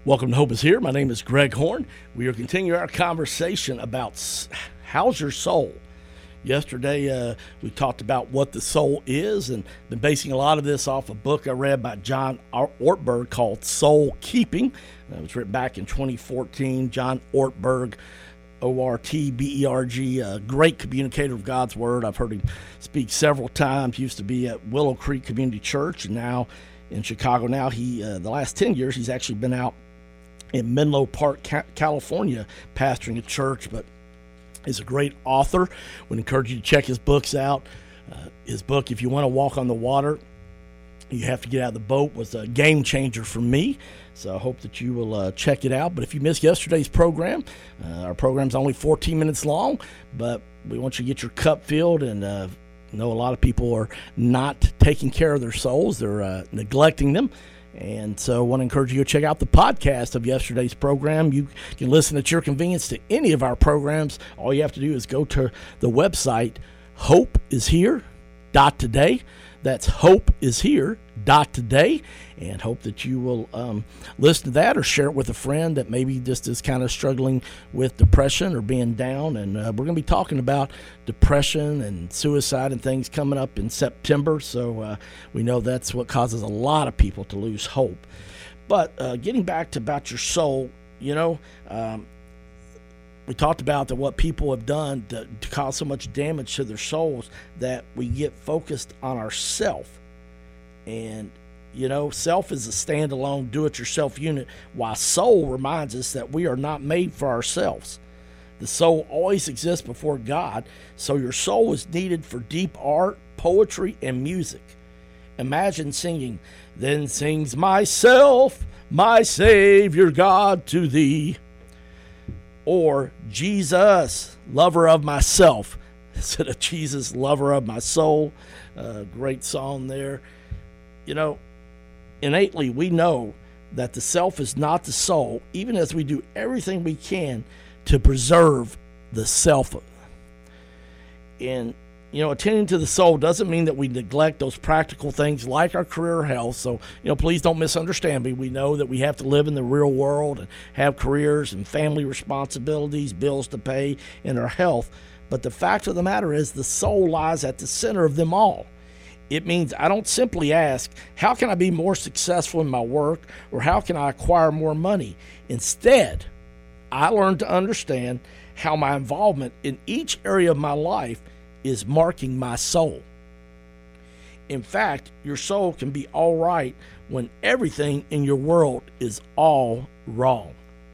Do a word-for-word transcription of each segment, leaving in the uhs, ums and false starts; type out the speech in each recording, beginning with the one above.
Welcome to Hope is Here. My name is Greg Horn. We are continuing our conversation about how's your soul. Yesterday, uh, we talked about what the soul is and been basing a lot of this off a book I read by John Ortberg called Soul Keeping. It was written back in twenty fourteen. John Ortberg, O R T B E R G, a great communicator of God's Word. I've heard him speak several times. He used to be at Willow Creek Community Church, and now in Chicago. Now, he uh, the last ten years, he's actually been out in Menlo Park, California, pastoring a church, but he's a great author. Would encourage you to check his books out. Uh, his book, If You Want to Walk on the Water, You Have to Get Out of the Boat, was a game changer for me. So I hope that you will uh, check it out. But if you missed yesterday's program, uh, our program's only fourteen minutes long, but we want you to get your cup filled and uh, know a lot of people are not taking care of their souls. They're uh, neglecting them. And so I want to encourage you to check out the podcast of yesterday's program. You can listen at your convenience to any of our programs. All you have to do is go to the website, hope is here dot today. That's hope is here dot today. And hope that you will um, listen to that or share it with a friend that maybe just is kind of struggling with depression or being down. And uh, we're going to be talking about depression and suicide and things coming up in September. So uh, we know that's what causes a lot of people to lose hope. But uh, getting back to about your soul, you know, um, we talked about that what people have done to, to cause so much damage to their souls that we get focused on ourself. And, you know, self is a standalone do-it-yourself unit, while soul reminds us that we are not made for ourselves. The soul always exists before God, so your soul is needed for deep art, poetry, and music. Imagine singing, "Then sings myself, my Savior God, to thee." Or, "Jesus, lover of myself," instead of "Jesus, lover of my soul." Uh, great song there. You know, innately we know that the self is not the soul, even as we do everything we can to preserve the self. And, you know, attending to the soul doesn't mean that we neglect those practical things like our career or health. So, you know, please don't misunderstand me. We know that we have to live in the real world and have careers and family responsibilities, bills to pay, and our health. But the fact of the matter is the soul lies at the center of them all. It means I don't simply ask, how can I be more successful in my work, or how can I acquire more money? Instead, I learn to understand how my involvement in each area of my life is marking my soul. In fact, your soul can be all right when everything in your world is all wrong.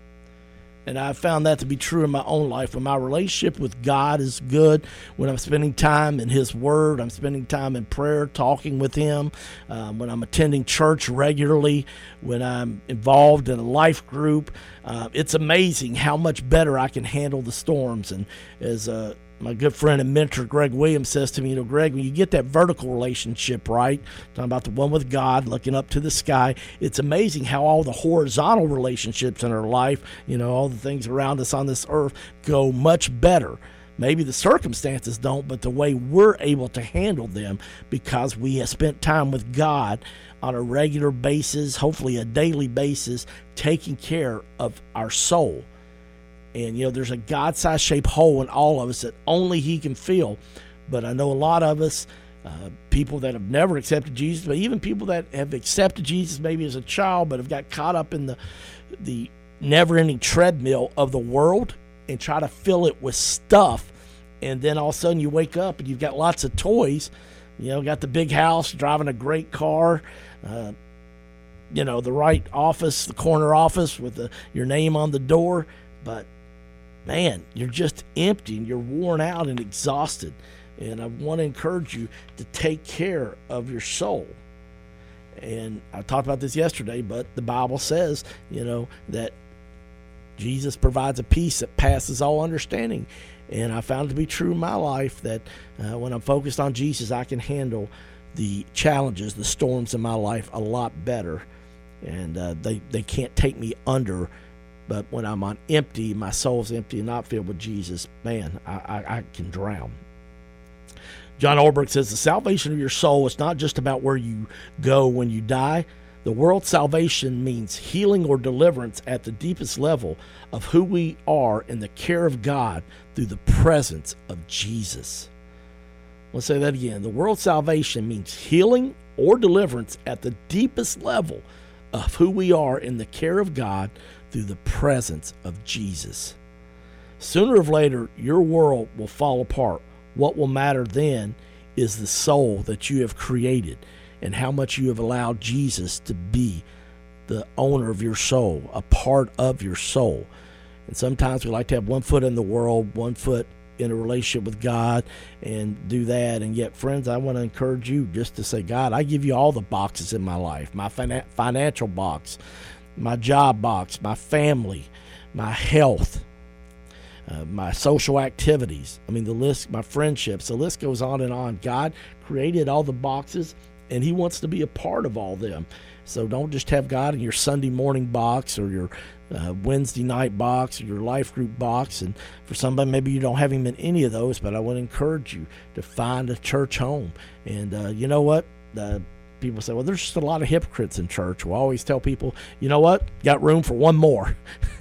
And I've found that to be true in my own life. When my relationship with God is good, when I'm spending time in His Word, I'm spending time in prayer, talking with Him, um, when I'm attending church regularly, when I'm involved in a life group, uh, it's amazing how much better I can handle the storms. And as uh, my good friend and mentor Greg Williams says to me, you know, Greg, when you get that vertical relationship right, talking about the one with God, looking up to the sky, it's amazing how all the horizontal relationships in our life, you know, all the things around us on this earth go much better. Maybe the circumstances don't, but the way we're able to handle them because we have spent time with God on a regular basis, hopefully a daily basis, taking care of our soul. And, you know, there's a God-sized shaped hole in all of us that only He can fill. But I know a lot of us, uh, people that have never accepted Jesus, but even people that have accepted Jesus maybe as a child but have got caught up in the the never-ending treadmill of the world and try to fill it with stuff. And then all of a sudden you wake up and you've got lots of toys. You know, got the big house, driving a great car, uh, you know, the right office, the corner office with the, your name on the door. But man, you're just empty and you're worn out and exhausted. And I want to encourage you to take care of your soul. And I talked about this yesterday, but the Bible says, you know, that Jesus provides a peace that passes all understanding. And I found it to be true in my life that uh, when I'm focused on Jesus, I can handle the challenges, the storms in my life a lot better. And uh, they, they can't take me under. But when I'm on empty, my soul's empty and not filled with Jesus, man, I, I, I can drown. John Ortberg says the salvation of your soul is not just about where you go when you die, The world's salvation means healing or deliverance at the deepest level of who we are in the care of God through the presence of Jesus. Let's say that again. The world's salvation means healing or deliverance at the deepest level of who we are in the care of God through the presence of Jesus. Sooner or later, your world will fall apart. What will matter then is the soul that you have created and how much you have allowed Jesus to be the owner of your soul, a part of your soul. And sometimes we like to have one foot in the world, one foot in a relationship with God, and do that. And yet, friends, I want to encourage you just to say, God, I give you all the boxes in my life, my fina- financial box, my job box, my family, my health, uh, my social activities. I mean, the list, my friendships, the list goes on and on. God created all the boxes, and he wants to be a part of all them. So don't just have God in your Sunday morning box or your uh, Wednesday night box or your life group box. And for somebody, maybe you don't have him in any of those, but I want to encourage you to find a church home. And uh, you know what? Uh, people say, well, there's just a lot of hypocrites in church. We'll always tell people, you know what? Got room for one more.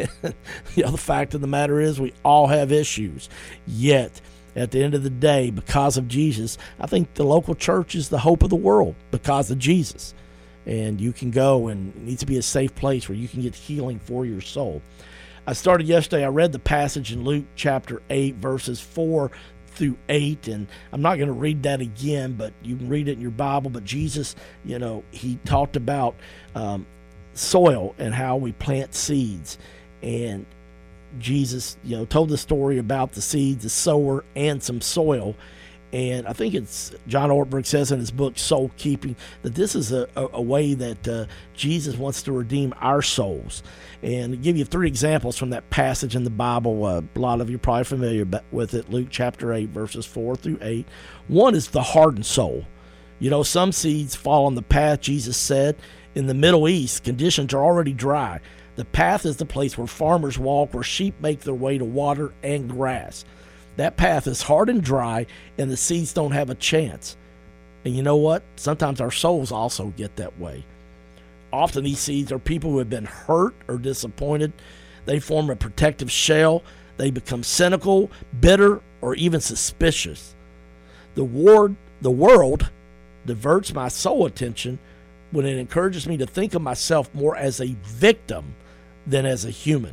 The other fact of the matter is we all have issues. Yet, at the end of the day, because of Jesus, I think the local church is the hope of the world because of Jesus. And you can go, and it needs to be a safe place where you can get healing for your soul. I started yesterday, I read the passage in Luke chapter eight, verses four through eight, and I'm not going to read that again, but you can read it in your Bible. But Jesus, you know, he talked about um, soil and how we plant seeds. And Jesus, you know, told the story about the seeds, the sower, and some soil. And I think it's John Ortberg says in his book, Soul Keeping, that this is a, a, a way that uh, Jesus wants to redeem our souls. And to give you three examples from that passage in the Bible, uh, a lot of you are probably familiar with it, Luke chapter eight, verses four through eight. One is the hardened soul. You know, some seeds fall on the path, Jesus said. In the Middle East, conditions are already dry. The path is the place where farmers walk, where sheep make their way to water and grass. That path is hard and dry, and the seeds don't have a chance. And you know what? Sometimes our souls also get that way. Often these seeds are people who have been hurt or disappointed. They form a protective shell. They become cynical, bitter, or even suspicious. The word, the world diverts my soul attention when it encourages me to think of myself more as a victim than as a human.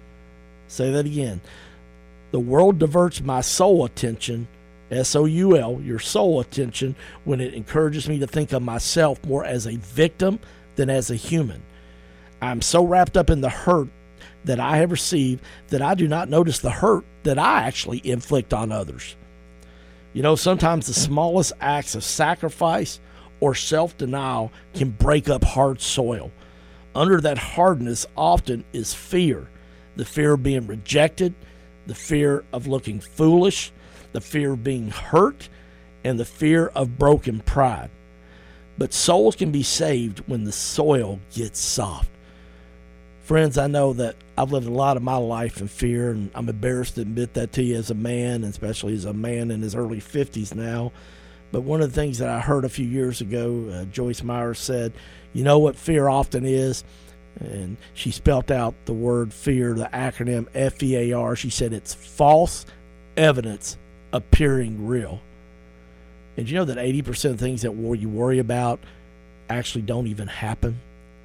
Say that again. The world diverts my soul attention, S O U L, your soul attention, when it encourages me to think of myself more as a victim than as a human. I'm so wrapped up in the hurt that I have received that I do not notice the hurt that I actually inflict on others. You know, sometimes the smallest acts of sacrifice or self-denial can break up hard soil. Under that hardness often is fear, the fear of being rejected, the fear of looking foolish, the fear of being hurt, and the fear of broken pride. But souls can be saved when the soil gets soft. Friends, I know that I've lived a lot of my life in fear, and I'm embarrassed to admit that to you as a man, and especially as a man in his early fifties now. But one of the things that I heard a few years ago, uh, Joyce Meyer said, you know what fear often is? And she spelt out the word fear, the acronym F E A R. She said it's false evidence appearing real. And you know that eighty percent of things that you worry about actually don't even happen?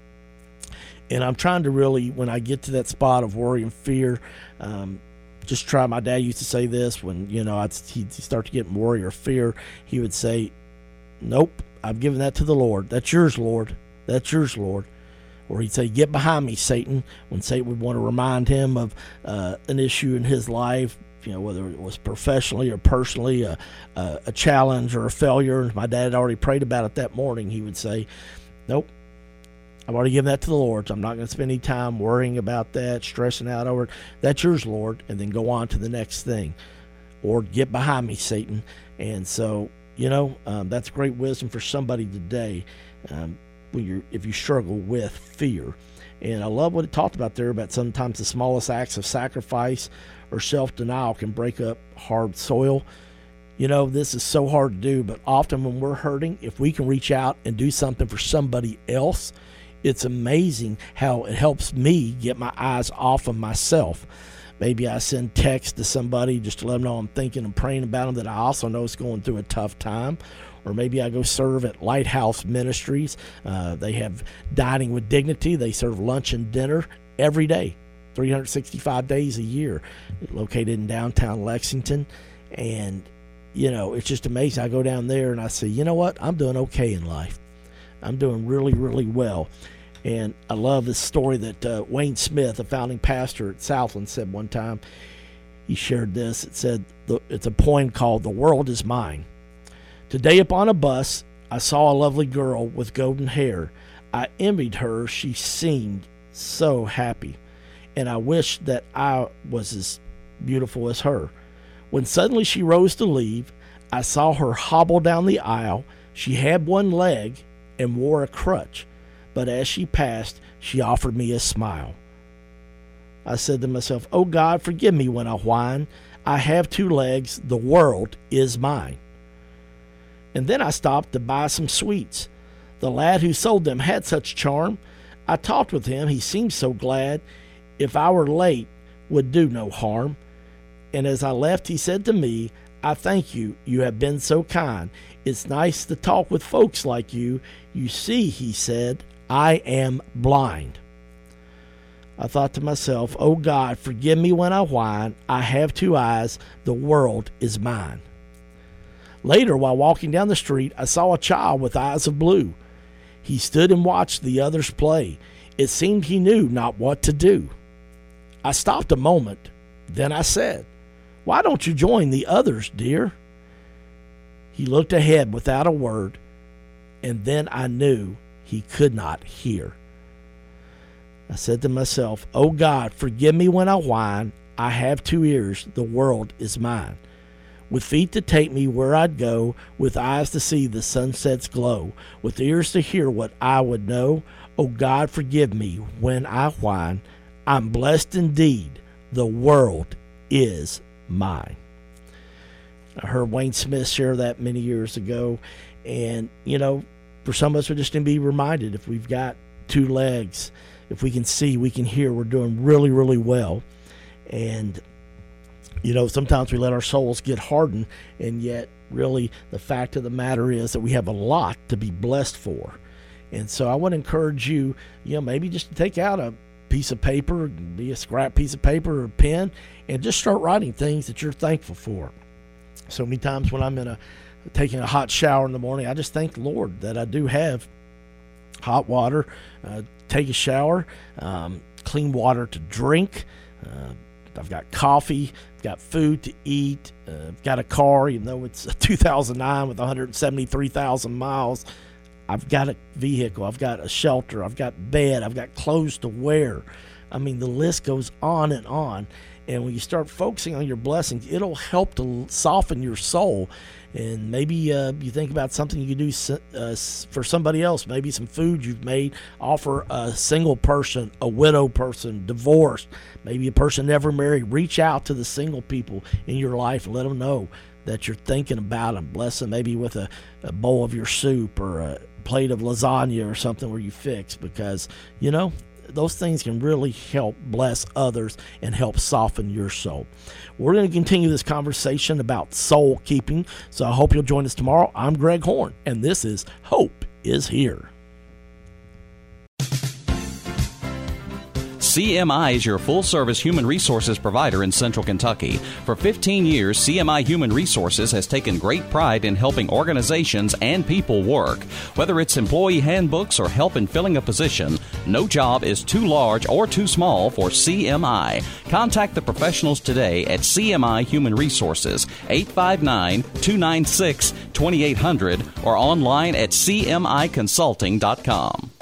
And I'm trying to really, when I get to that spot of worry and fear, um, just try. My dad used to say this when, you know, I'd, he'd start to get worry or fear. He would say, nope, I've given that to the Lord. That's yours, Lord. That's yours, Lord. Or he'd say, get behind me, Satan, when Satan would want to remind him of uh, an issue in his life, you know, whether it was professionally or personally, a, a, a challenge or a failure. And my dad had already prayed about it that morning. He would say, nope, I've already given that to the Lord, so I'm not going to spend any time worrying about that, stressing out over it. That's yours, Lord, and then go on to the next thing. Or get behind me, Satan. And so, you know, um, that's great wisdom for somebody today. Um, When you're, if you struggle with fear. And I love what it talked about there about sometimes the smallest acts of sacrifice or self-denial can break up hard soil. You know, this is so hard to do, but often when we're hurting, if we can reach out and do something for somebody else, It's amazing how it helps me get my eyes off of myself. Maybe I send text to somebody just to let them know I'm thinking and praying about them that I also know is going through a tough time. Or maybe I go serve at Lighthouse Ministries. Uh, they have Dining with Dignity. They serve lunch and dinner every day, three hundred sixty-five days a year, located in downtown Lexington. And, you know, it's just amazing. I go down there and I say, you know what? I'm doing okay in life. I'm doing really, really well. And I love this story that uh, Wayne Smith, a founding pastor at Southland, said one time. He shared this. It said, it's a poem called "The World Is Mine." Today upon a bus, I saw a lovely girl with golden hair. I envied her. She seemed so happy. And I wished that I was as beautiful as her. When suddenly she rose to leave, I saw her hobble down the aisle. She had one leg and wore a crutch. But as she passed, she offered me a smile. I said to myself, oh God, forgive me when I whine. I have two legs. The world is mine. And then I stopped to buy some sweets. The lad who sold them had such charm. I talked with him. He seemed so glad. If I were late, would do no harm. And as I left, he said to me, I thank you. You have been so kind. It's nice to talk with folks like you. You see, he said, I am blind. I thought to myself, oh God, forgive me when I whine. I have two eyes. The world is mine. Later, while walking down the street, I saw a child with eyes of blue. He stood and watched the others play. It seemed he knew not what to do. I stopped a moment. Then I said, why don't you join the others, dear? He looked ahead without a word, and then I knew he could not hear. I said to myself, oh God, forgive me when I whine. I have two ears. The world is mine. With feet to take me where I'd go, with eyes to see the sunset's glow, with ears to hear what I would know. Oh God, forgive me when I whine. I'm blessed indeed. The world is mine. I heard Wayne Smith share that many years ago. And, you know, for some of us, we're just going to be reminded if we've got two legs, if we can see, we can hear, we're doing really, really well. And, you know, sometimes we let our souls get hardened, and yet really the fact of the matter is that we have a lot to be blessed for. And so I would encourage you, you know, maybe just to take out a piece of paper, be a scrap piece of paper or a pen, and just start writing things that you're thankful for. So many times when I'm in a taking a hot shower in the morning, I just thank the Lord that I do have hot water, uh, take a shower, um, clean water to drink. Uh, I've got coffee, I've got food to eat, uh, I've got a car, even though it's a two thousand nine with one hundred seventy-three thousand miles. I've got a vehicle, I've got a shelter, I've got bed, I've got clothes to wear. I mean, the list goes on and on. And when you start focusing on your blessings, it'll help to soften your soul. And maybe uh, you think about something you can do uh, for somebody else, maybe some food you've made, offer a single person, a widow person, divorced, maybe a person never married. Reach out to the single people in your life and let them know that you're thinking about them. Bless them maybe with a, a bowl of your soup or a plate of lasagna or something where you fix, because, you know, those things can really help bless others and help soften your soul. We're going to continue this conversation about soul keeping, so I hope you'll join us tomorrow. I'm Greg Horn, and this is Hope is Here. C M I is your full-service human resources provider in Central Kentucky. For fifteen years, C M I Human Resources has taken great pride in helping organizations and people work. Whether it's employee handbooks or help in filling a position, no job is too large or too small for C M I. Contact the professionals today at C M I Human Resources, eight five nine, two nine six, two eight zero zero, or online at c m i consulting dot com.